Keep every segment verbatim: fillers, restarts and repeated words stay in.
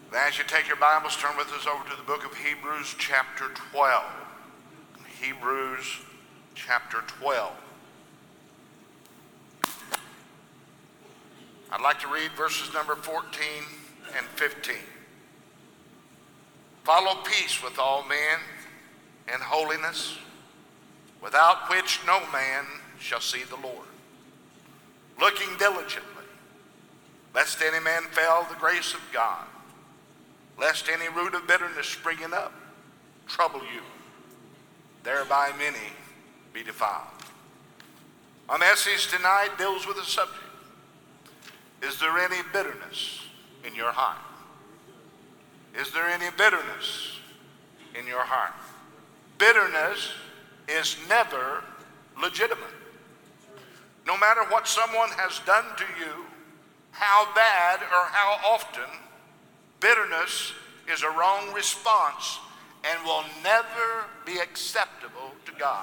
As you take your Bibles, turn with us over to the book of Hebrews chapter twelve. Hebrews chapter twelve. I'd like to read verses number fourteen and fifteen. Follow peace with all men and holiness, without which no man shall see the Lord. Looking diligently, lest any man fail the grace of God, lest any root of bitterness springing up trouble you, thereby many be defiled. My message tonight deals with the subject: is there any bitterness in your heart? Is there any bitterness in your heart? Bitterness is never legitimate. No matter what someone has done to you, how bad or how often, bitterness is a wrong response and will never be acceptable to God.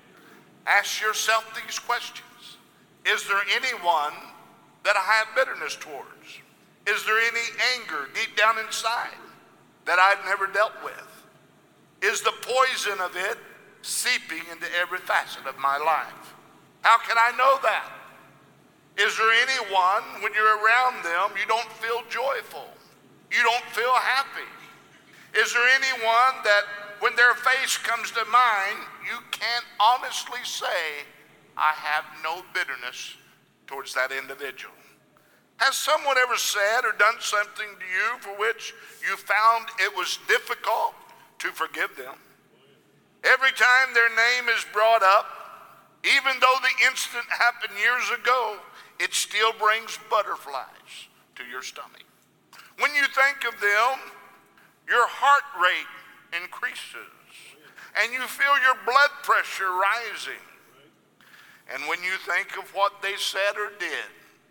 Ask yourself these questions. Is there anyone that I have bitterness towards? Is there any anger deep down inside that I've never dealt with? Is the poison of it seeping into every facet of my life? How can I know that? Is there anyone, when you're around them, you don't feel joyful? You don't feel happy? Is there anyone that when their face comes to mind, you can't honestly say, I have no bitterness towards that individual? Has someone ever said or done something to you for which you found it was difficult to forgive them? Every time their name is brought up, even though the incident happened years ago, it still brings butterflies to your stomach. When you think of them, your heart rate increases and you feel your blood pressure rising. And when you think of what they said or did,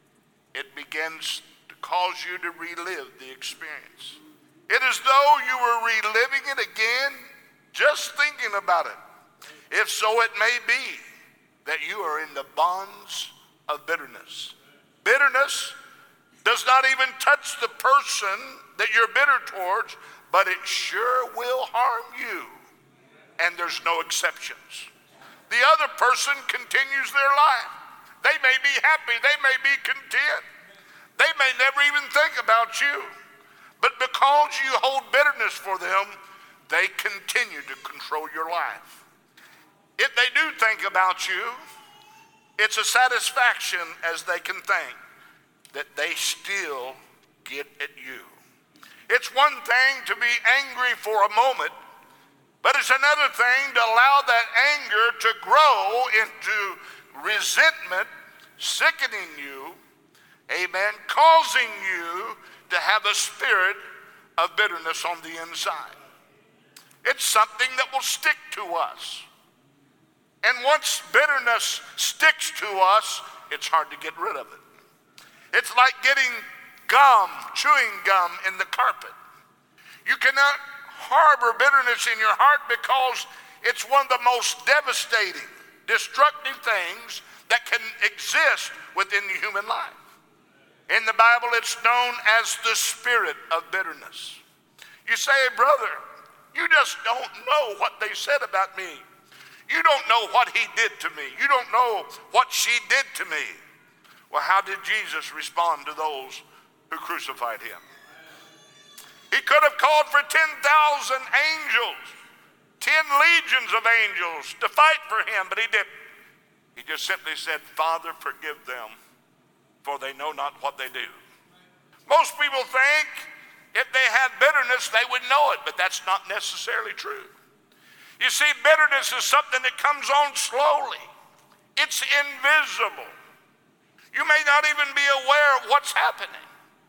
it begins to cause you to relive the experience. It is though you were reliving it again, just thinking about it. If so, it may be that you are in the bonds of bitterness. Bitterness does not even touch the person that you're bitter towards, but it sure will harm you. And there's no exceptions. The other person continues their life. They may be happy, they may be content. They may never even think about you. But because you hold bitterness for them, they continue to control your life. If they do think about you, it's a satisfaction as they can think that they still get at you. It's one thing to be angry for a moment, but it's another thing to allow that anger to grow into resentment, sickening you, amen, causing you to have a spirit of bitterness on the inside. It's something that will stick to us. And once bitterness sticks to us, it's hard to get rid of it. It's like getting gum, chewing gum in the carpet. You cannot harbor bitterness in your heart because it's one of the most devastating, destructive things that can exist within the human life. In the Bible, it's known as the spirit of bitterness. You say, brother, you just don't know what they said about me. You don't know what he did to me. You don't know what she did to me. Well, how did Jesus respond to those who crucified him? He could have called for ten thousand angels, ten legions of angels to fight for him, but he didn't. He just simply said, Father, forgive them, for they know not what they do. Most people think if they had bitterness, they would know it, but that's not necessarily true. You see, bitterness is something that comes on slowly. It's invisible. You may not even be aware of what's happening.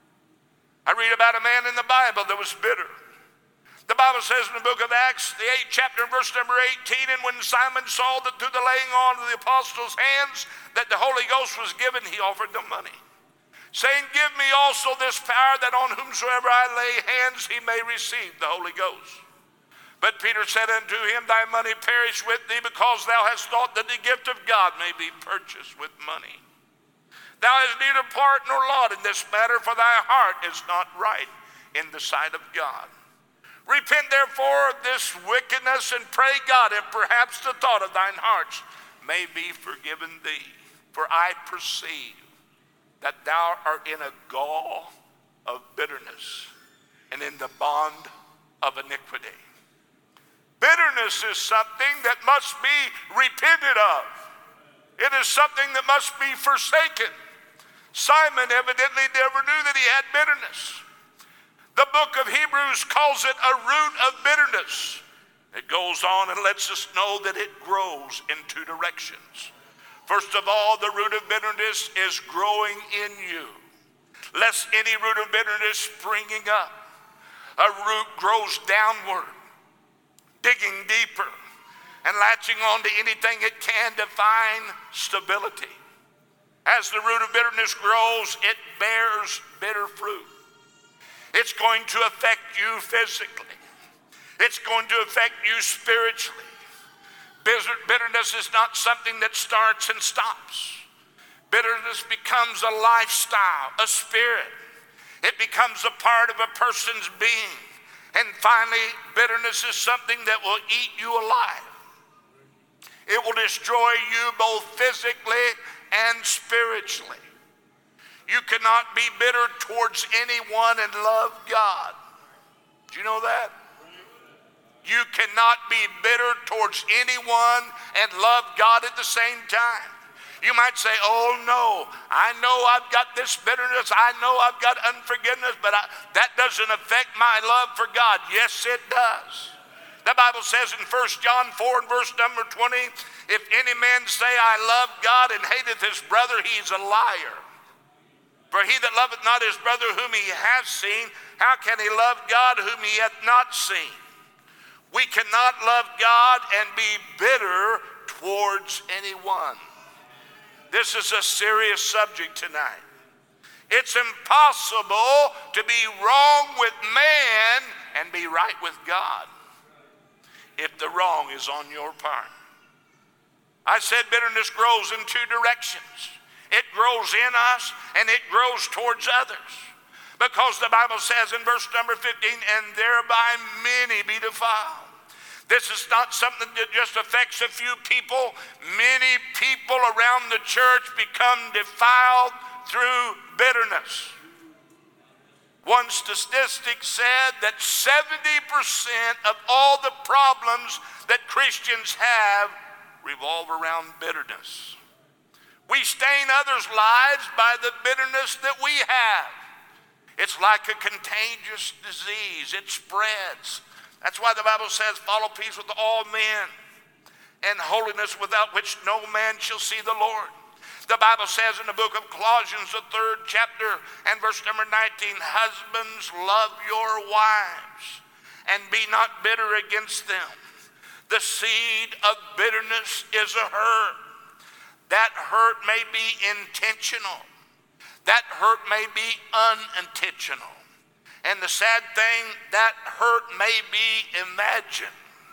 I read about a man in the Bible that was bitter. The Bible says in the book of Acts, the eighth chapter, verse number eighteen, and when Simon saw that through the laying on of the apostles' hands that the Holy Ghost was given, he offered them money, saying, give me also this power, that on whomsoever I lay hands, he may receive the Holy Ghost. But Peter said unto him, thy money perish with thee, because thou hast thought that the gift of God may be purchased with money. Thou hast neither part nor lot in this matter, for thy heart is not right in the sight of God. Repent therefore of this wickedness, and pray God, if perhaps the thought of thine hearts may be forgiven thee. For I perceive that thou art in a gall of bitterness, and in the bond of iniquity. Bitterness is something that must be repented of. It is something that must be forsaken. Simon evidently never knew that he had bitterness. The book of Hebrews calls it a root of bitterness. It goes on and lets us know that it grows in two directions. First of all, the root of bitterness is growing in you. Lest any root of bitterness springing up. A root grows downward, digging deeper, and latching on to anything it can to find stability. As the root of bitterness grows, it bears bitter fruit. It's going to affect you physically. It's going to affect you spiritually. Bitterness is not something that starts and stops. Bitterness becomes a lifestyle, a spirit. It becomes a part of a person's being. And finally, bitterness is something that will eat you alive. It will destroy you both physically and spiritually. You cannot be bitter towards anyone and love God. Do you know that? You cannot be bitter towards anyone and love God at the same time. You might say, oh no, I know I've got this bitterness, I know I've got unforgiveness, but I, that doesn't affect my love for God. Yes, it does. The Bible says in First John four and verse number twenty, if any man say, I love God and hateth his brother, he's a liar. For he that loveth not his brother whom he hath seen, how can he love God whom he hath not seen? We cannot love God and be bitter towards anyone. This is a serious subject tonight. It's impossible to be wrong with man and be right with God if the wrong is on your part. I said bitterness grows in two directions. It grows in us and it grows towards others. Because the Bible says in verse number fifteen, and thereby many be defiled. This is not something that just affects a few people. Many people around the church become defiled through bitterness. One statistic said that seventy percent of all the problems that Christians have revolve around bitterness. We stain others' lives by the bitterness that we have. It's like a contagious disease. It spreads. That's why the Bible says, follow peace with all men and holiness without which no man shall see the Lord. The Bible says in the book of Colossians, the third chapter and verse number nineteen, husbands, love your wives and be not bitter against them. The seed of bitterness is a hurt. That hurt may be intentional. That hurt may be unintentional. And the sad thing, that hurt may be imagined.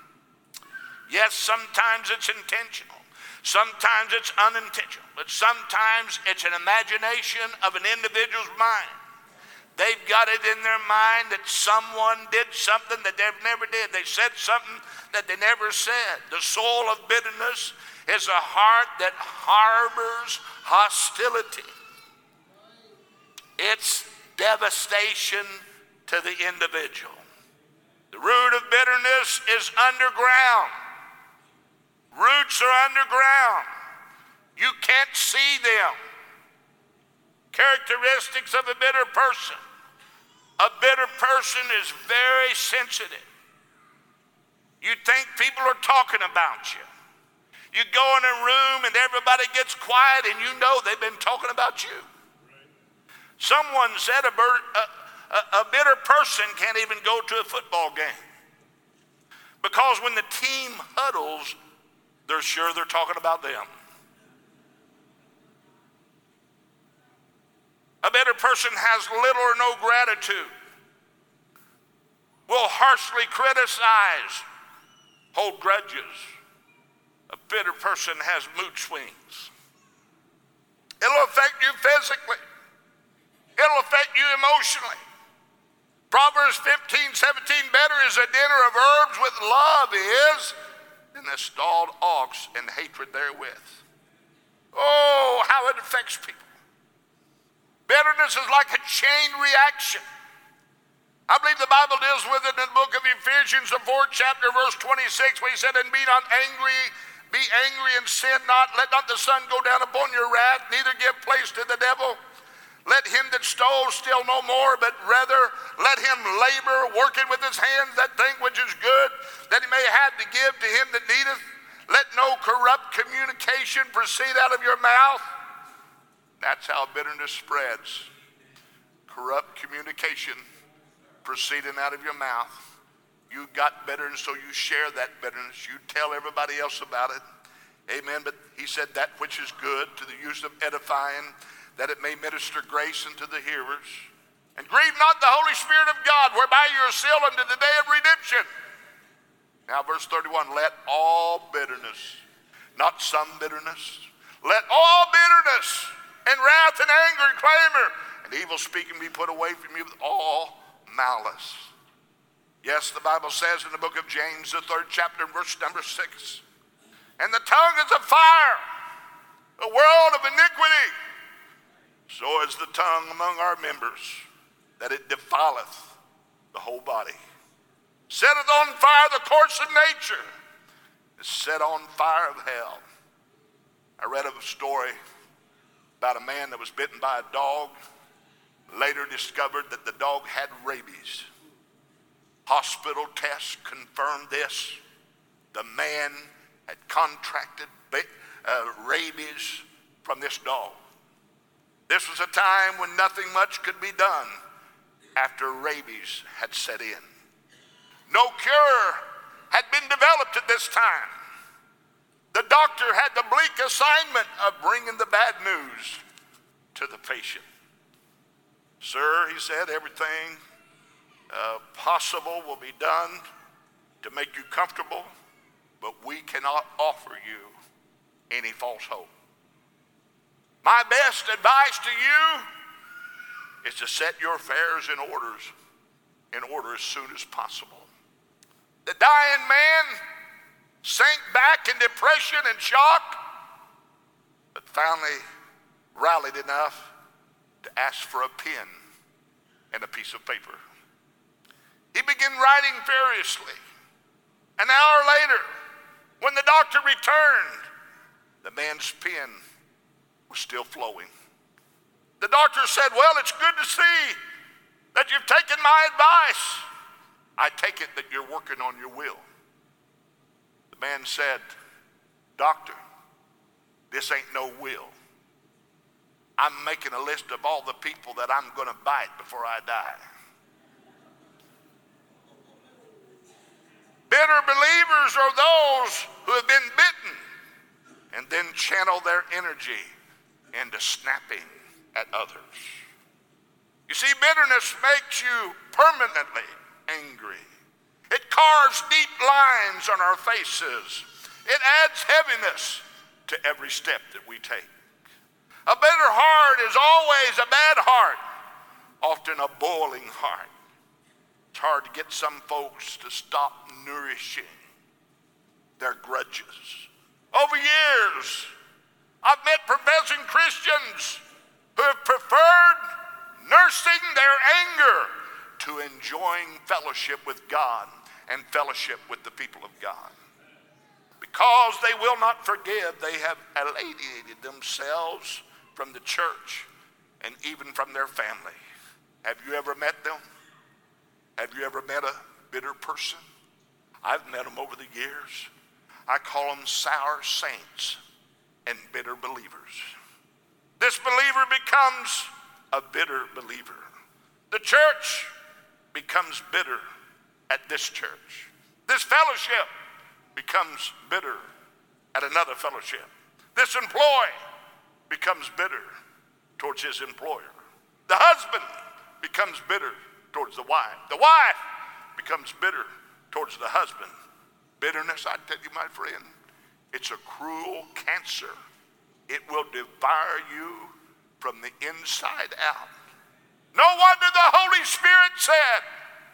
Yes, sometimes it's intentional. Sometimes it's unintentional. But sometimes it's an imagination of an individual's mind. They've got it in their mind that someone did something that they never did. They said something that they never said. The soul of bitterness is a heart that harbors hostility. It's devastation to the individual. The root of bitterness is underground. Roots are underground. You can't see them. Characteristics of a bitter person. A bitter person is very sensitive. You think people are talking about you. You go in a room and everybody gets quiet and you know they've been talking about you. Someone said a, bir- a, a, a bitter person can't even go to a football game. Because when the team huddles, they're sure they're talking about them. A bitter person has little or no gratitude, will harshly criticize, hold grudges. A bitter person has mood swings. It'll affect you physically. It'll affect you emotionally. Proverbs Proverbs fifteen, seventeen, better is a dinner of herbs with love is than a stalled ox and hatred therewith. Oh, how it affects people. Bitterness is like a chain reaction. I believe the Bible deals with it in the book of Ephesians, the fourth chapter, verse twenty-six, where he said, and be not angry, be angry and sin not. Let not the sun go down upon your wrath, neither give place to the devil. Let him that stole steal no more, but rather let him labor, working with his hands that thing which is good, that he may have to give to him that needeth. Let no corrupt communication proceed out of your mouth. That's how bitterness spreads. Corrupt communication proceeding out of your mouth. You got bitterness, so you share that bitterness. You tell everybody else about it. Amen. But he said that which is good to the use of edifying, that it may minister grace unto the hearers. And grieve not the Holy Spirit of God, whereby you are sealed unto the day of redemption. Now verse thirty-one, let all bitterness, not some bitterness, let all bitterness and wrath and anger and clamor and evil speaking be put away from you with all malice. Yes, the Bible says in the book of James, the third chapter, verse number six, and the tongue is a fire, a world of iniquity. So is the tongue among our members, that it defileth the whole body. Setteth on fire the course of nature, is set on fire of hell. I read of a story about a man that was bitten by a dog, later discovered that the dog had rabies. Hospital tests confirmed this. The man had contracted uh, rabies from this dog. This was a time when nothing much could be done after rabies had set in. No cure had been developed at this time. The doctor had the bleak assignment of bringing the bad news to the patient. Sir, he said, everything uh, possible will be done to make you comfortable, but we cannot offer you any false hope. My best advice to you is to set your affairs in orders, in order as soon as possible. The dying man sank back in depression and shock, but finally rallied enough to ask for a pen and a piece of paper. He began writing furiously. An hour later, when the doctor returned, the man's pen was still flowing. The doctor said, well, it's good to see that you've taken my advice. I take it that you're working on your will. The man said, doctor, this ain't no will. I'm making a list of all the people that I'm going to bite before I die. Bitter believers are those who have been bitten and then channel their energy into snapping at others. You see, bitterness makes you permanently angry. It carves deep lines on our faces. It adds heaviness to every step that we take. A bitter heart is always a bad heart, often a boiling heart. It's hard to get some folks to stop nourishing their grudges. Over years, I've met professing Christians who have preferred nursing their anger to enjoying fellowship with God and fellowship with the people of God. Because they will not forgive, they have alienated themselves from the church and even from their family. Have you ever met them? Have you ever met a bitter person? I've met them over the years. I call them sour saints and bitter believers. This believer becomes a bitter believer. The church becomes bitter at this church. This fellowship becomes bitter at another fellowship. This employee becomes bitter towards his employer. The husband becomes bitter towards the wife. The wife becomes bitter towards the husband. Bitterness, I tell you, my friend, it's a cruel cancer. It will devour you from the inside out. No wonder the Holy Spirit said,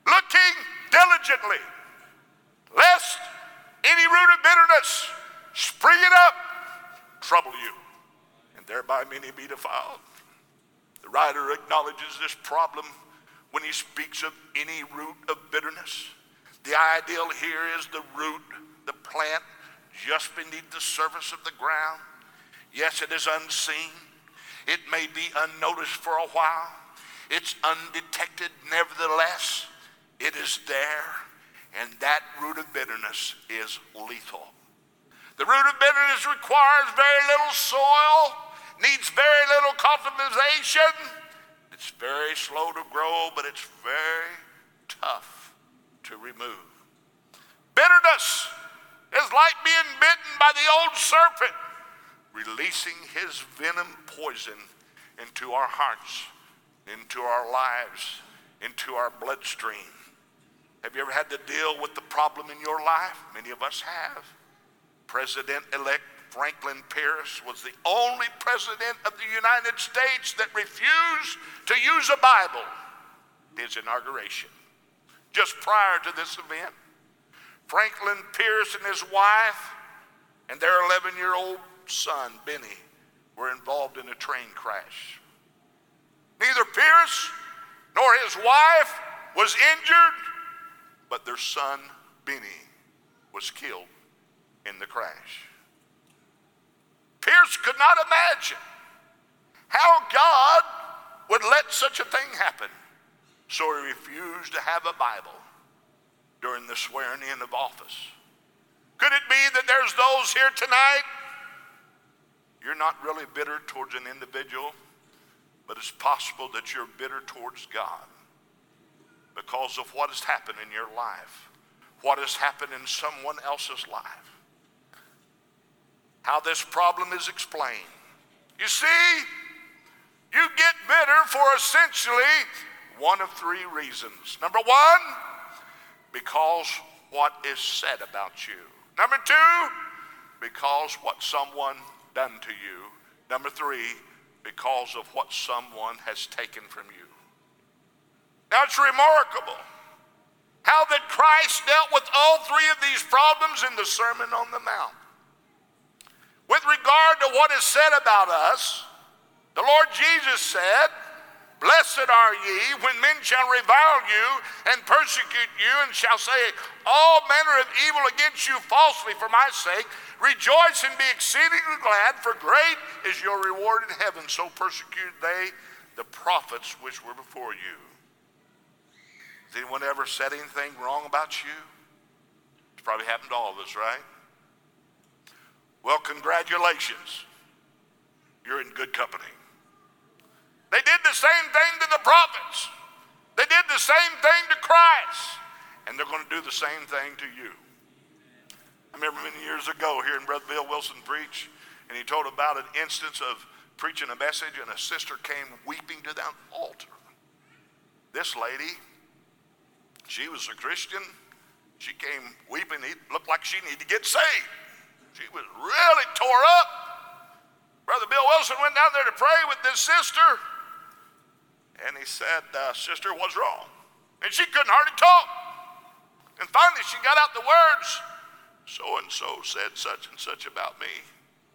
looking diligently, lest any root of bitterness springing up trouble you, and thereby many be defiled. The writer acknowledges this problem when he speaks of any root of bitterness. The ideal here is the root, the plant, just beneath the surface of the ground. Yes, it is unseen. It may be unnoticed for a while. It's undetected. Nevertheless, it is there, and that root of bitterness is lethal. The root of bitterness requires very little soil, needs very little cultivation. It's very slow to grow, but it's very tough to remove. Bitterness is like being bitten by the old serpent, releasing his venom poison into our hearts, into our lives, into our bloodstream. Have you ever had to deal with the problem in your life? Many of us have. President-elect Franklin Pierce was the only president of the United States that refused to use a Bible in his inauguration. Just prior to this event, Franklin Pierce and his wife and their eleven-year-old son, Benny, were involved in a train crash. Neither Pierce nor his wife was injured, but their son, Benny, was killed in the crash. Pierce could not imagine how God would let such a thing happen, so he refused to have a Bible during the swearing in of office. Could it be that there's those here tonight, you're not really bitter towards an individual, but it's possible that you're bitter towards God because of what has happened in your life, what has happened in someone else's life. How this problem is explained. You see, you get bitter for essentially one of three reasons. Number one, because what is said about you. Number two, because what someone done to you. Number three, because of what someone has taken from you. Now it's remarkable how that Christ dealt with all three of these problems in the Sermon on the Mount. With regard to what is said about us, the Lord Jesus said, "Blessed are ye when men shall revile you and persecute you and shall say all manner of evil against you falsely for my sake. Rejoice and be exceedingly glad, for great is your reward in heaven. So persecuted they the prophets which were before you." Has anyone ever said anything wrong about you? It's probably happened to all of us, right? Well, congratulations. You're in good company. They did the same thing to the prophets. They did the same thing to Christ. And they're going to do the same thing to you. I remember many years ago hearing Brother Bill Wilson preach, and he told about an instance of preaching a message, and a sister came weeping to the altar. This lady, she was a Christian. She came weeping. It looked like she needed to get saved. She was really tore up. Brother Bill Wilson went down there to pray with this sister, and he said, uh, "Sister, what's wrong?" And she couldn't hardly talk. And finally she got out the words, "So-and-so said such and such about me."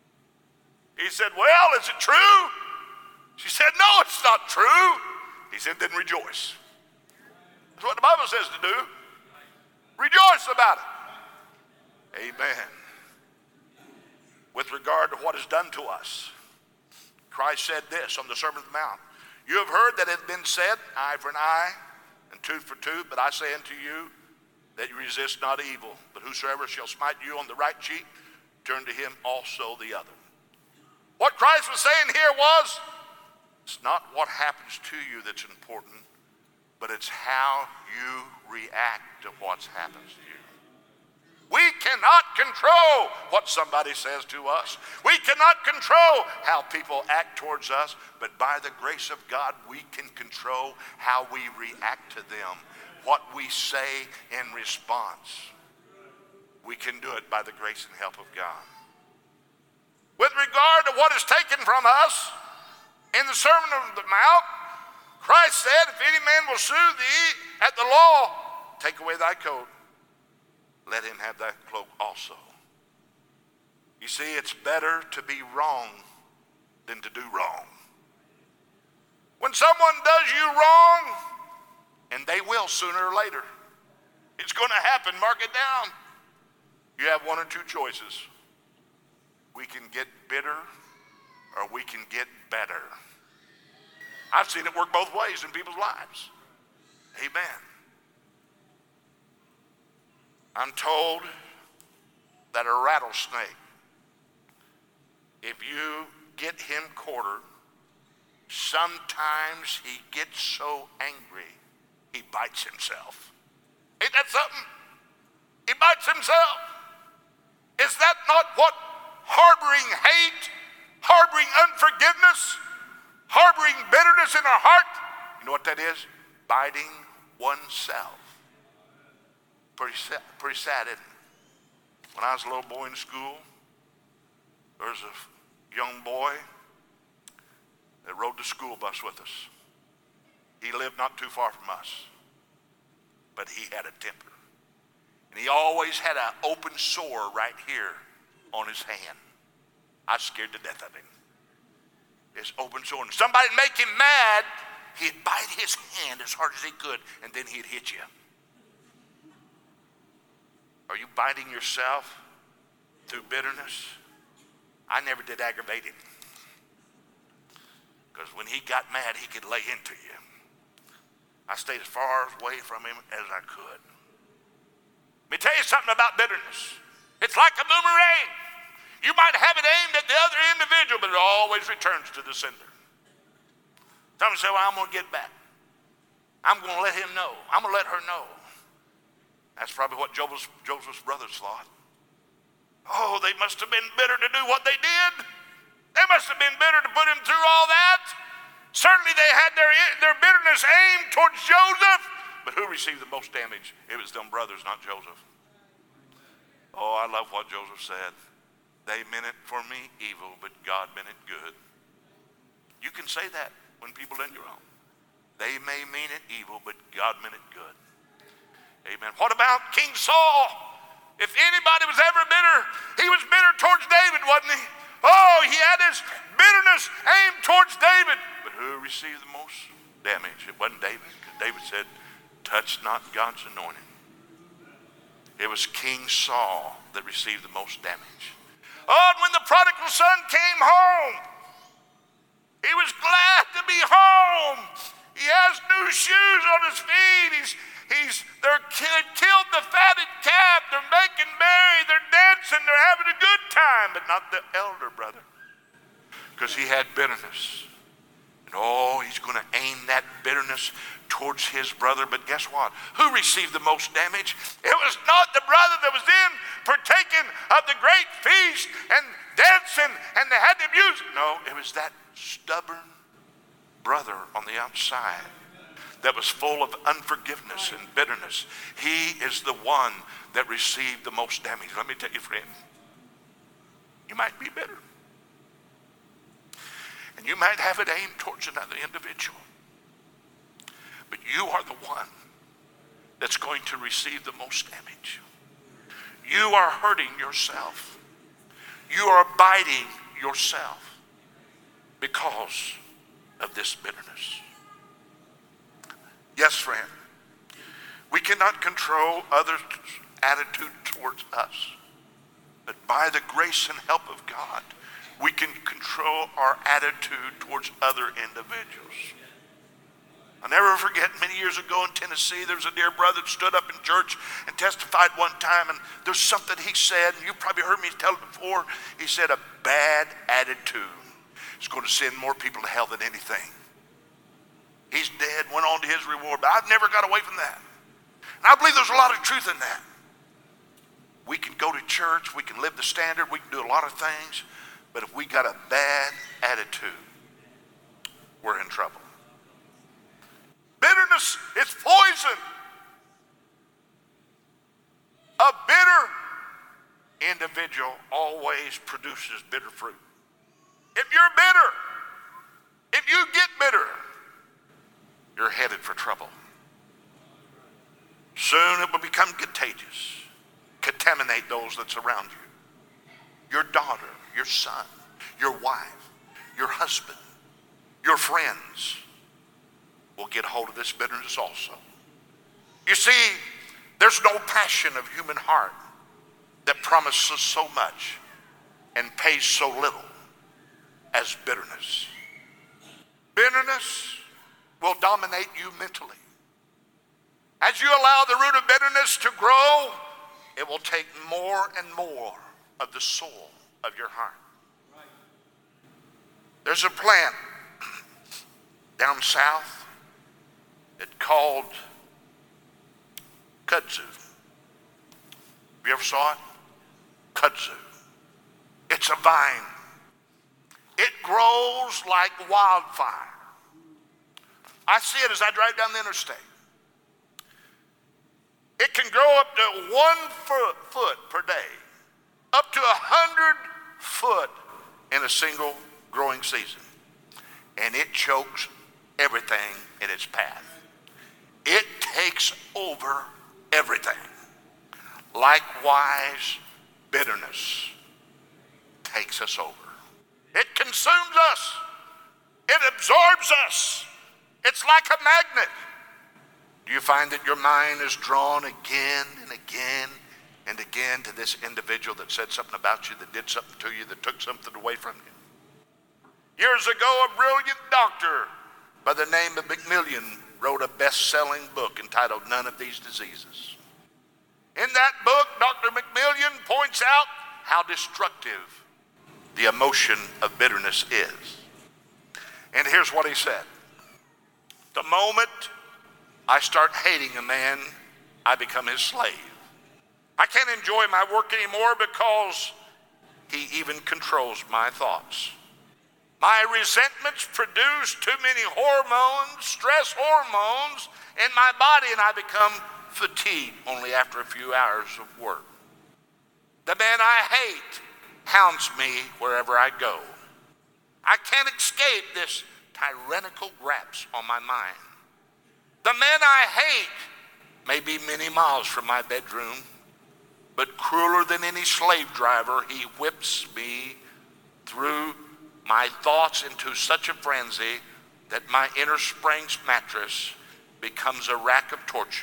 He said, "Well, is it true?" She said, "No, it's not true." He said, "Then rejoice." That's what the Bible says to do. Rejoice about it. Amen. With regard to what is done to us, Christ said this on the Sermon on the Mount. "You have heard that it has been said, eye for an eye and tooth for tooth, but I say unto you that you resist not evil, but whosoever shall smite you on the right cheek, turn to him also the other." What Christ was saying here was, it's not what happens to you that's important, but it's how you react to what happens to you. We cannot control what somebody says to us. We cannot control how people act towards us, but by the grace of God, we can control how we react to them, what we say in response. We can do it by the grace and help of God. With regard to what is taken from us, in the Sermon on the Mount, Christ said, if any man will sue thee at the law, take away thy coat, let him have thy cloak also. You see, it's better to be wrong than to do wrong. When someone does you wrong, and they will sooner or later, it's going to happen, mark it down. You have one or two choices. We can get bitter or we can get better. I've seen it work both ways in people's lives. Amen. I'm told that a rattlesnake, if you get him cornered, sometimes he gets so angry he bites himself. Ain't that something? He bites himself. Is that not what harboring hate, harboring unforgiveness, harboring bitterness in our heart, you know what that is? Biting oneself. Pretty sad, pretty sad, isn't it? When I was a little boy in school, there was a young boy that rode the school bus with us. He lived not too far from us, but he had a temper. And he always had an open sore right here on his hand. I was scared to death of him. His open sore. And somebody make him mad, he'd bite his hand as hard as he could, and then he'd hit you. Are you biting yourself through bitterness? I never did aggravate him. Because when he got mad, he could lay into you. I stayed as far away from him as I could. Let me tell you something about bitterness. It's like a boomerang. You might have it aimed at the other individual, but it always returns to the sender. Somebody say, well, I'm going to get back. I'm going to let him know. I'm going to let her know. That's probably what Joseph's, Joseph's brothers thought. Oh, they must have been bitter to do what they did. They must have been bitter to put him through all that. Certainly they had their, their bitterness aimed towards Joseph. But who received the most damage? It was them brothers, not Joseph. Oh, I love what Joseph said. They meant it for me evil, but God meant it good. You can say that when people done you wrong. They may mean it evil, but God meant it good. Amen. What about King Saul? If anybody was ever bitter, he was bitter towards David, wasn't he? Oh, he had his bitterness aimed towards David. But who received the most damage? It wasn't David, because David said, touch not God's anointing. It was King Saul that received the most damage. Oh, and when the prodigal son came home, he was glad to be home. He has new shoes on his feet. He's, he's, they're killed the fatted calf. They're making merry. They're dancing. They're having a good time, but not the elder brother, because he had bitterness. And oh, he's going to aim that bitterness towards his brother. But guess what? Who received the most damage? It was not the brother that was in partaking of the great feast and dancing and they had the music. No, it was that stubborn brother on the outside that was full of unforgiveness and bitterness. He is the one that received the most damage. Let me tell you, friend, you might be bitter. And you might have it aimed towards another individual. But you are the one that's going to receive the most damage. You are hurting yourself. You are biting yourself because of this bitterness. Yes, friend, we cannot control others' attitude towards us. But by the grace and help of God, we can control our attitude towards other individuals. I'll never forget, many years ago in Tennessee, there was a dear brother that stood up in church and testified one time, and there's something he said, and you probably heard me tell it before. He said, a bad attitude is going to send more people to hell than anything. He's dead, went on to his reward, but I've never got away from that. And I believe there's a lot of truth in that. We can go to church, we can live the standard, we can do a lot of things, but if we got a bad attitude, we're in trouble. Bitterness is poison. A bitter individual always produces bitter fruit. If you're bitter, if you get bitter, you're headed for trouble. Soon it will become contagious, contaminate those that surround you. Your daughter, your son, your wife, your husband, your friends will get hold of this bitterness also. You see, there's no passion of human heart that promises so much and pays so little as bitterness. Bitterness will dominate you mentally. As you allow the root of bitterness to grow, it will take more and more of the soul of your heart. There's a plant down south that's called kudzu. Have you ever saw it? Kudzu. It's a vine. It grows like wildfire. I see it as I drive down the interstate. It can grow up to one foot, foot per day, up to a hundred foot in a single growing season. And it chokes everything in its path. It takes over everything. Likewise, bitterness takes us over. It consumes us. It absorbs us. It's like a magnet. Do you find that your mind is drawn again and again and again to this individual that said something about you, that did something to you, that took something away from you? Years ago, a brilliant doctor by the name of McMillian wrote a best-selling book entitled None of These Diseases. In that book, Doctor McMillian points out how destructive the emotion of bitterness is. And here's what he said. The moment I start hating a man, I become his slave. I can't enjoy my work anymore because he even controls my thoughts. My resentments produce too many hormones, stress hormones in my body, and I become fatigued only after a few hours of work. The man I hate hounds me wherever I go. I can't escape this tyrannical grasp on my mind. The man I hate may be many miles from my bedroom, but crueler than any slave driver, he whips me through my thoughts into such a frenzy that my inner springs mattress becomes a rack of torture.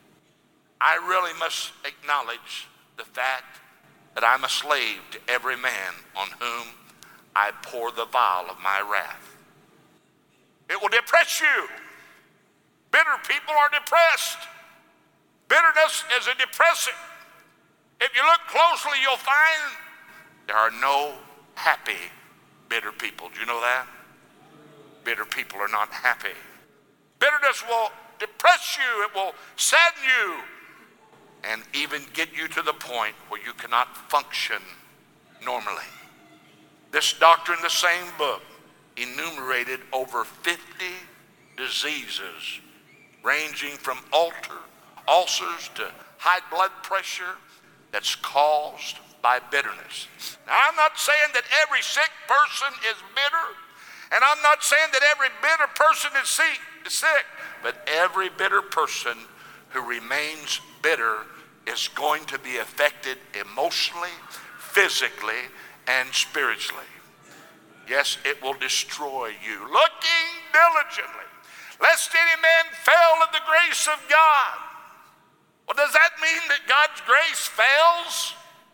I really must acknowledge the fact that I'm a slave to every man on whom I pour the vial of my wrath. It will depress you. Bitter people are depressed. Bitterness is a depressant. If you look closely, you'll find there are no happy bitter people. Do you know that? Bitter people are not happy. Bitterness will depress you. It will sadden you and even get you to the point where you cannot function normally. This doctor in the same book enumerated over fifty diseases ranging from ulcer, ulcers to high blood pressure that's caused by bitterness. Now, I'm not saying that every sick person is bitter, and I'm not saying that every bitter person is sick, but every bitter person who remains bitter is going to be affected emotionally, physically, and spiritually. Yes, it will destroy you. Looking diligently, lest any man fail of the grace of God. Well, does that mean that God's grace fails?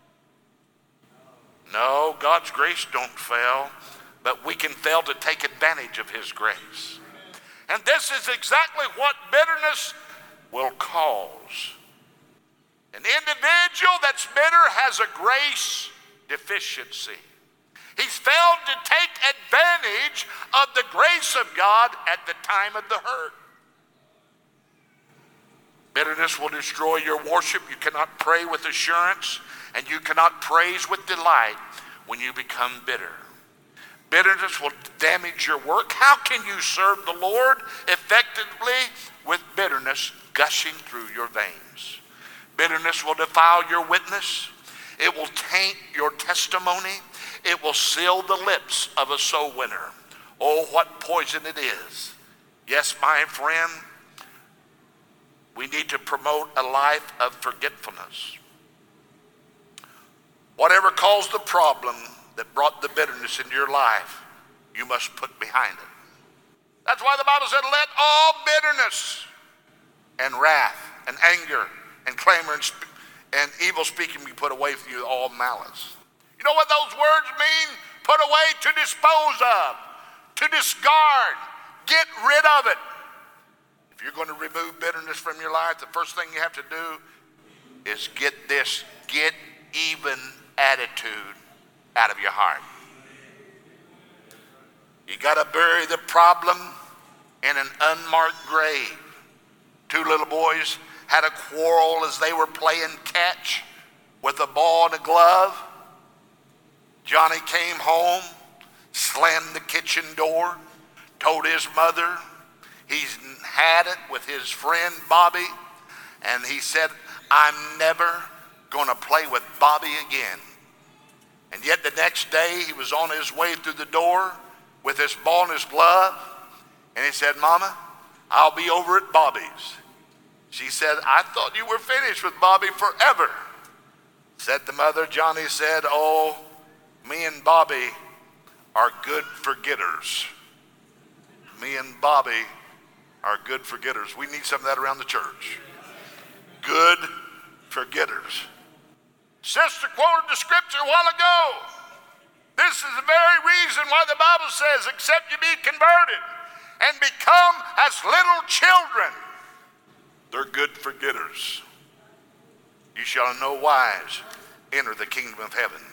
No, God's grace don't fail, but we can fail to take advantage of his grace. And this is exactly what bitterness will cause. An individual that's bitter has a grace deficiency. He's failed to take advantage of the grace of God at the time of the hurt. Bitterness will destroy your worship. You cannot pray with assurance, and you cannot praise with delight when you become bitter. Bitterness will damage your work. How can you serve the Lord effectively with bitterness gushing through your veins? Bitterness will defile your witness. It will taint your testimony. It will seal the lips of a soul winner. Oh, what poison it is. Yes, my friend, we need to promote a life of forgetfulness. Whatever caused the problem that brought the bitterness into your life, you must put behind it. That's why the Bible said, let all bitterness and wrath and anger and clamor and, sp- and evil speaking be put away from you, all malice. You know what those words mean? Put away, to dispose of, to discard, get rid of it. If you're going to remove bitterness from your life, the first thing you have to do is get this, get even attitude out of your heart. You got to bury the problem in an unmarked grave. Two little boys had a quarrel as they were playing catch with a ball and a glove. Johnny came home, slammed the kitchen door, told his mother he's had it with his friend Bobby, and he said, I'm never going to play with Bobby again. And yet the next day he was on his way through the door with his ball and his glove, and he said, Mama, I'll be over at Bobby's. She said, I thought you were finished with Bobby forever. Said the mother. Johnny said, oh, me and Bobby are good forgetters. Me and Bobby are good forgetters. We need some of that around the church. Good forgetters. Sister quoted the scripture a while ago. This is the very reason why the Bible says, except you be converted and become as little children. They're good forgetters. You shall in no wise enter the kingdom of heaven.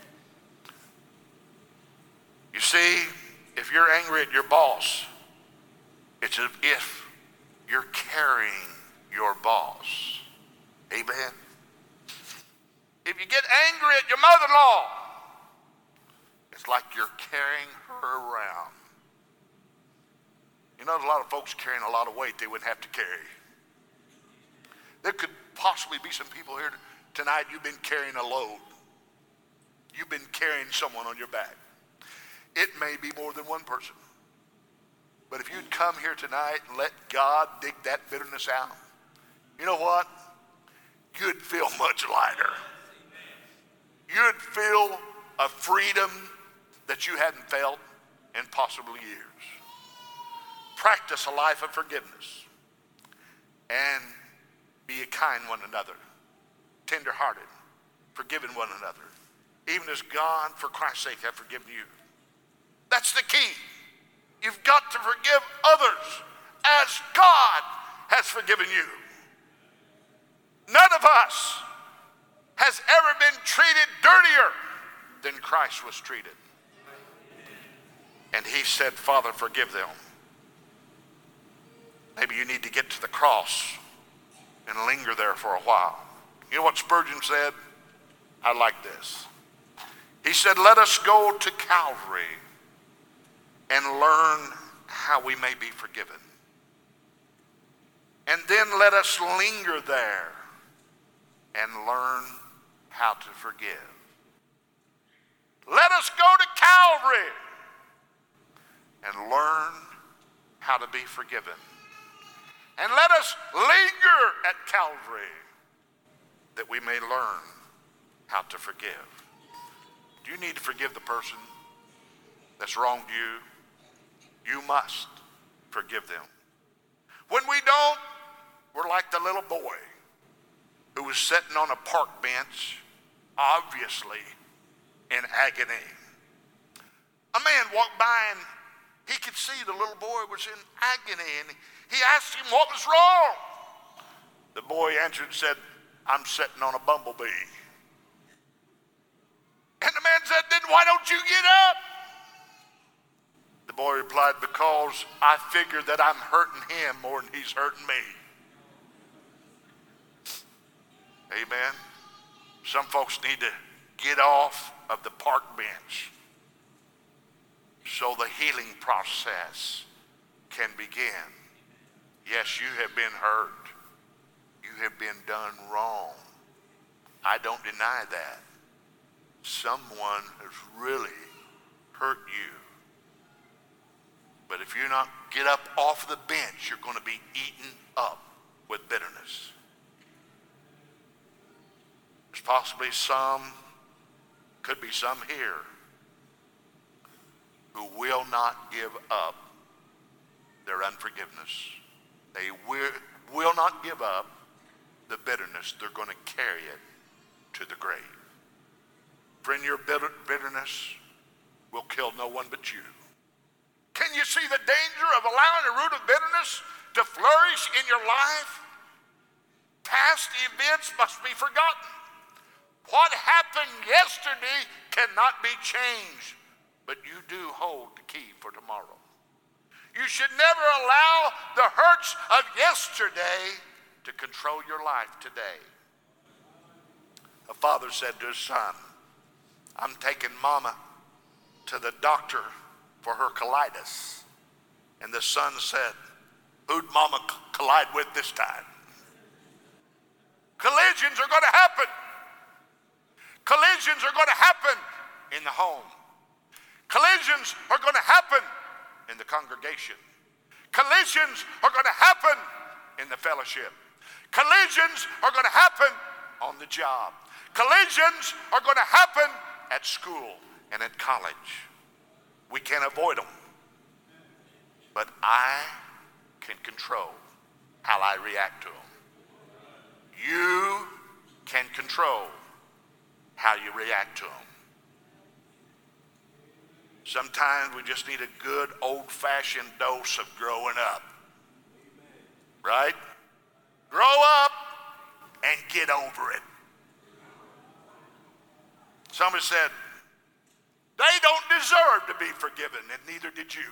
You see, if you're angry at your boss, it's as if you're carrying your boss. Amen. If you get angry at your mother-in-law, it's like you're carrying her around. You know, there's a lot of folks carrying a lot of weight they wouldn't have to carry. There could possibly be some people here tonight, you've been carrying a load. You've been carrying someone on your back. It may be more than one person. But if you'd come here tonight and let God dig that bitterness out, you know what? You'd feel much lighter. You'd feel a freedom that you hadn't felt in possibly years. Practice a life of forgiveness and be kind one another, tender-hearted, forgiving one another, even as God, for Christ's sake, have forgiven you. That's the key. You've got to forgive others as God has forgiven you. None of us has ever been treated dirtier than Christ was treated. And he said, Father, forgive them. Maybe you need to get to the cross and linger there for a while. You know what Spurgeon said? I like this. He said, let us go to Calvary and learn how we may be forgiven. And then let us linger there and learn how to forgive. Let us go to Calvary and learn how to be forgiven. And let us linger at Calvary that we may learn how to forgive. Do you need to forgive the person that's wronged you? You must forgive them. When we don't, we're like the little boy who was sitting on a park bench, obviously in agony. A man walked by and he could see the little boy was in agony, and he asked him what was wrong. The boy answered and said, I'm sitting on a bumblebee. And the man said, then why don't you get up? The boy replied, because I figure that I'm hurting him more than he's hurting me. Amen. Some folks need to get off of the park bench so the healing process can begin. Yes, you have been hurt. You have been done wrong. I don't deny that. Someone has really hurt you. But if you're not get up off the bench, you're going to be eaten up with bitterness. There's possibly some, could be some here, who will not give up their unforgiveness. They will, will not give up the bitterness. They're going to carry it to the grave. Friend, your bitter, bitterness will kill no one but you. Can you see the danger of allowing a root of bitterness to flourish in your life? Past events must be forgotten. What happened yesterday cannot be changed, but you do hold the key for tomorrow. You should never allow the hurts of yesterday to control your life today. A father said to his son, I'm taking mama to the doctor for her colitis. And the son said, who'd mama collide with this time? Collisions are going to happen. Collisions are going to happen in the home. Collisions are going to happen in the congregation. Collisions are going to happen in the fellowship. Collisions are going to happen on the job. Collisions are going to happen at school and at college. We can't avoid them. But I can control how I react to them. You can control how you react to them. Sometimes we just need a good old-fashioned dose of growing up. Right? Grow up and get over it. Somebody said, they don't deserve to be forgiven, and neither did you.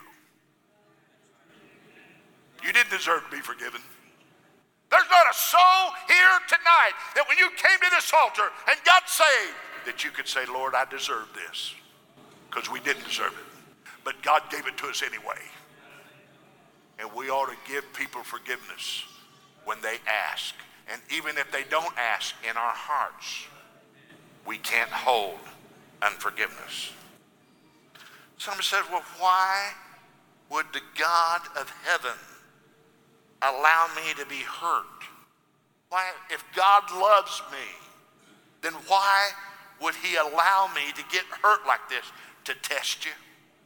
You didn't deserve to be forgiven. There's not a soul here tonight that when you came to this altar and got saved, that you could say, Lord, I deserve this. Because we didn't deserve it. But God gave it to us anyway. And we ought to give people forgiveness when they ask. And even if they don't ask, in our hearts, we can't hold unforgiveness. Somebody said, well, why would the God of heaven allow me to be hurt? Why, if God loves me, then why would he allow me to get hurt like this? To test you?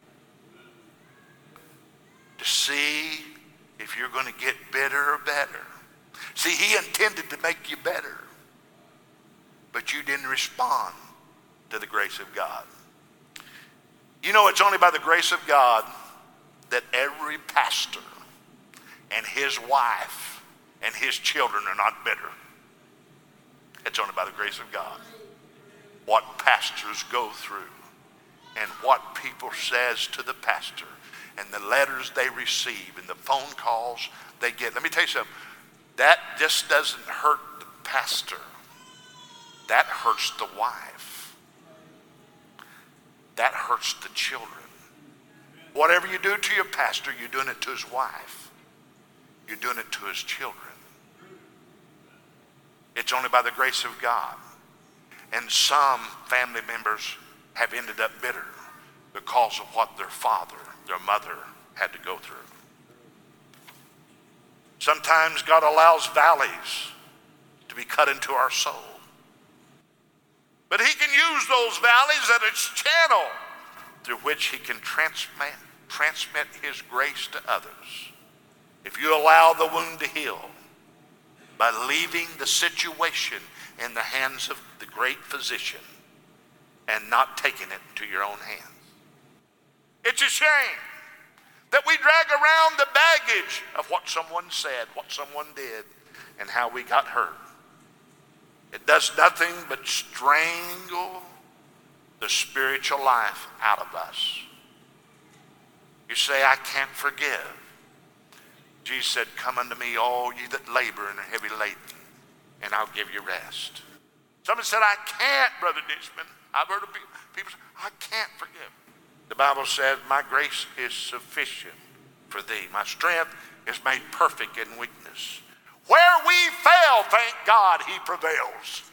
To see if you're going to get better or better. See, he intended to make you better, but you didn't respond to the grace of God. You know, it's only by the grace of God that every pastor and his wife and his children are not bitter. It's only by the grace of God. What pastors go through and what people says to the pastor and the letters they receive and the phone calls they get. Let me tell you something. That just doesn't hurt the pastor. That hurts the wife. That hurts the children. Whatever you do to your pastor, you're doing it to his wife. You're doing it to his children. It's only by the grace of God. And some family members have ended up bitter because of what their father, their mother had to go through. Sometimes God allows valleys to be cut into our soul. But he can use those valleys as its channel through which he can transmit, transmit his grace to others. If you allow the wound to heal by leaving the situation in the hands of the great physician and not taking it into your own hands. It's a shame that we drag around the baggage of what someone said, what someone did, and how we got hurt. It does nothing but strangle the spiritual life out of us. You say, I can't forgive. Jesus said, come unto me, all ye that labor and are heavy laden, and I'll give you rest. Somebody said, I can't, Brother Dishman. I've heard of people say, I can't forgive. The Bible said, my grace is sufficient for thee. My strength is made perfect in weakness. Where we fail, thank God, he prevails.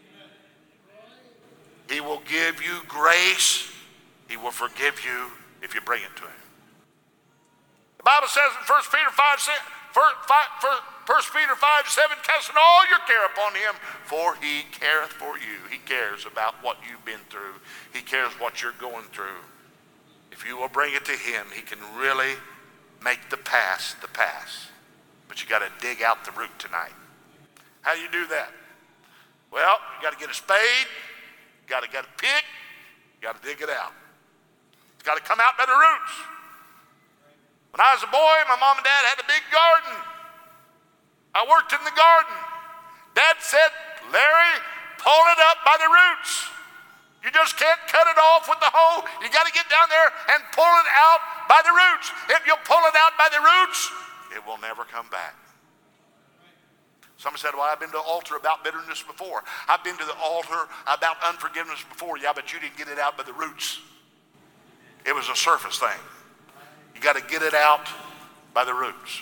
He will give you grace. He will forgive you if you bring it to him. The Bible says in First Peter five, First Peter five, seven, casting all your care upon him, for he careth for you. He cares about what you've been through. He cares what you're going through. If you will bring it to him, he can really make the past the past. But you got to dig out the root tonight. How do you do that? Well, you got to get a spade. You got to get a pick. You got to dig it out. It's got to come out by the roots. When I was a boy, my mom and dad had a big garden. I worked in the garden. Dad said, Larry, pull it up by the roots. You just can't cut it off with the hoe. You got to get down there and pull it out by the roots. If you pull it out by the roots, it will never come back. Someone said, well, I've been to the altar about bitterness before. I've been to the altar about unforgiveness before. Yeah, but you didn't get it out by the roots. It was a surface thing. You got to get it out by the roots.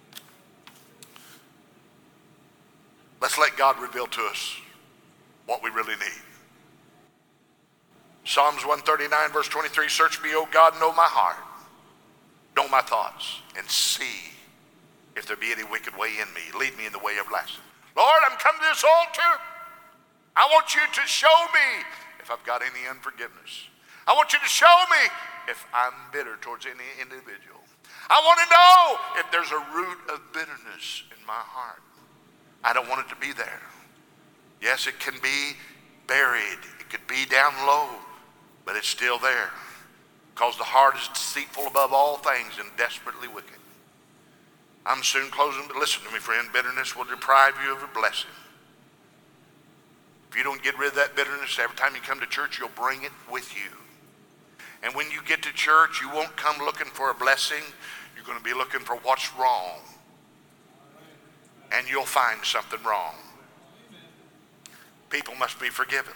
Let's let God reveal to us what we really need. Psalms one thirty-nine, verse twenty-three, search me, O God, know my heart, know my thoughts, and see if there be any wicked way in me. Lead me in the way everlasting. Lord, I'm coming to this altar. I want you to show me if I've got any unforgiveness. I want you to show me if I'm bitter towards any individual. I want to know if there's a root of bitterness in my heart. I don't want it to be there. Yes, it can be buried. It could be down low, but it's still there. Because the heart is deceitful above all things and desperately wicked. I'm soon closing, but listen to me, friend. Bitterness will deprive you of a blessing. If you don't get rid of that bitterness, every time you come to church, you'll bring it with you. And when you get to church, you won't come looking for a blessing. You're going to be looking for what's wrong. And you'll find something wrong. People must be forgiven.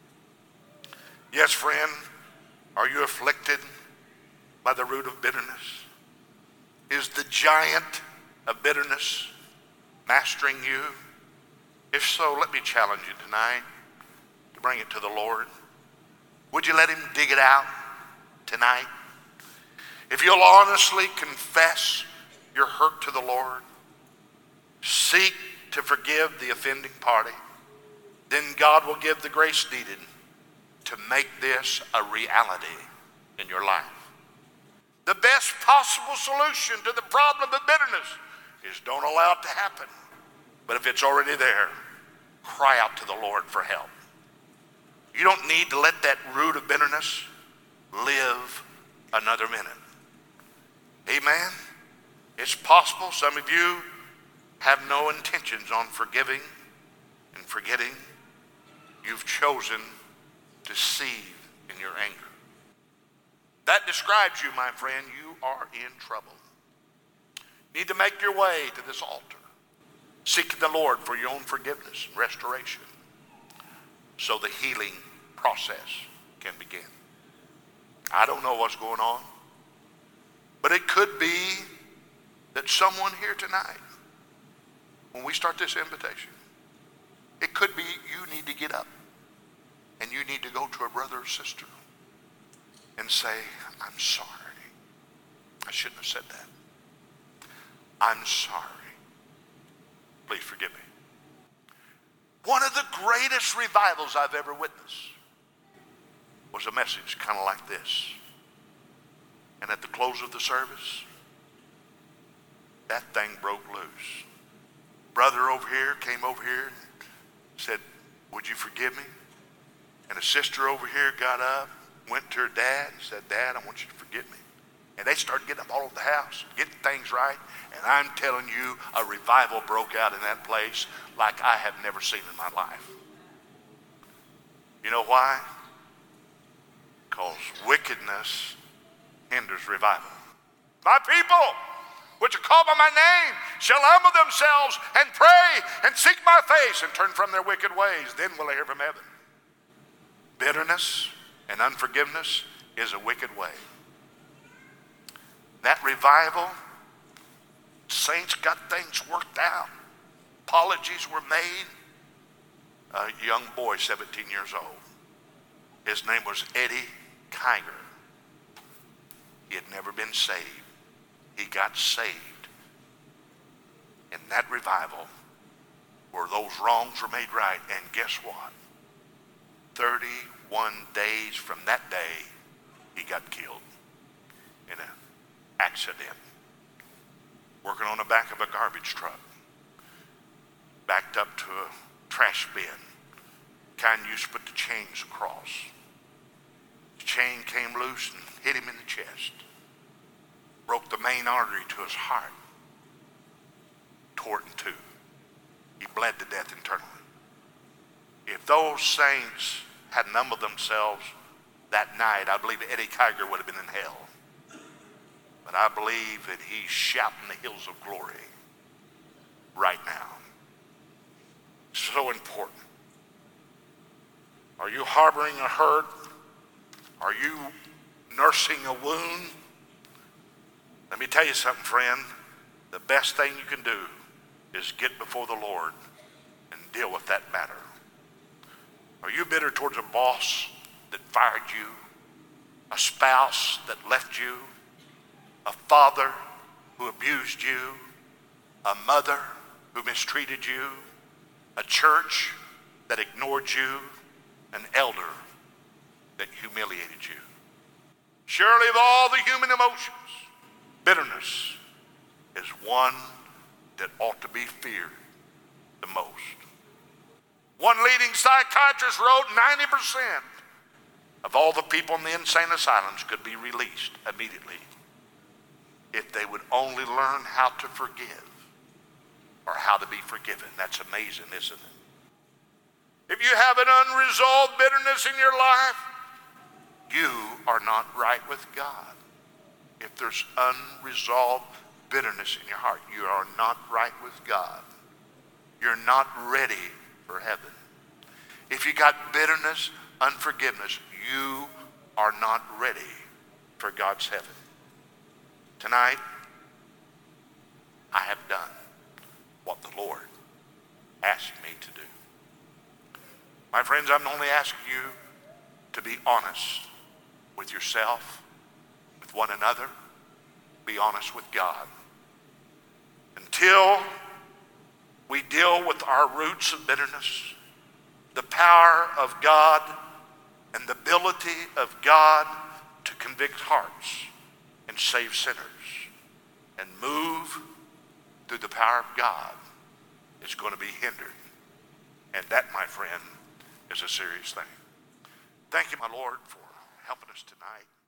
Yes, friend, are you afflicted by the root of bitterness? Is the giant of bitterness mastering you? If so, let me challenge you tonight to bring it to the Lord. Would you let him dig it out tonight? If you'll honestly confess your hurt to the Lord, seek to forgive the offending party, then God will give the grace needed to make this a reality in your life. The best possible solution to the problem of bitterness is don't allow it to happen. But if it's already there, cry out to the Lord for help. You don't need to let that root of bitterness live another minute. Amen? It's possible some of you have no intentions on forgiving and forgetting. You've chosen to seethe in your anger. That describes you, my friend. You are in trouble. You need to make your way to this altar, seeking the Lord for your own forgiveness and restoration, so the healing process can begin. I don't know what's going on, but it could be that someone here tonight, when we start this invitation, it could be you need to get up and you need to go to a brother or sister and say, I'm sorry. I shouldn't have said that. I'm sorry. Please forgive me. One of the greatest revivals I've ever witnessed was a message kind of like this. And at the close of the service, that thing broke loose. Brother over here came over here and said, would you forgive me? And a sister over here got up, went to her dad and said, Dad, I want you to forgive me. And they started getting up all over the house, getting things right. And I'm telling you, a revival broke out in that place like I have never seen in my life. You know why? Because wickedness hinders revival. My people, which are called by my name, shall humble themselves and pray and seek my face and turn from their wicked ways. Then will I hear from heaven. Bitterness and unforgiveness is a wicked way. That revival, saints got things worked out. Apologies were made. A young boy, seventeen years old. His name was Eddie Kiger. He had never been saved. he got saved in that revival where those wrongs were made right. And guess what? thirty-one days from that day, he got killed in an accident, working on the back of a garbage truck, backed up to a trash bin, kind used to put the chains across. The chain came loose and hit him in the chest, broke the main artery to his heart, tore it in two. He bled to death internally. If those saints had numbered themselves that night, I believe Eddie Kiger would have been in hell. But I believe that he's shouting the hills of glory right now. So important. Are you harboring a hurt? Are you nursing a wound? Let me tell you something, friend. The best thing you can do is get before the Lord and deal with that matter. Are you bitter towards a boss that fired you, a spouse that left you, a father who abused you, a mother who mistreated you, a church that ignored you, an elder that humiliated you? Surely of all the human emotions, bitterness is one that ought to be feared the most. One leading psychiatrist wrote ninety percent of all the people in the insane asylums could be released immediately if they would only learn how to forgive or how to be forgiven. That's amazing, isn't it? If you have an unresolved bitterness in your life, you are not right with God. If there's unresolved bitterness in your heart, you are not right with God. You're not ready for heaven. If you got bitterness, unforgiveness, you are not ready for God's heaven. Tonight, I have done what the Lord asked me to do. My friends, I'm only asking you to be honest with yourself, with one another, be honest with God. Until we deal with our roots of bitterness, the power of God and the ability of God to convict hearts and save sinners and move through the power of God is going to be hindered. And that, my friend, is a serious thing. Thank you, my Lord, for helping us tonight.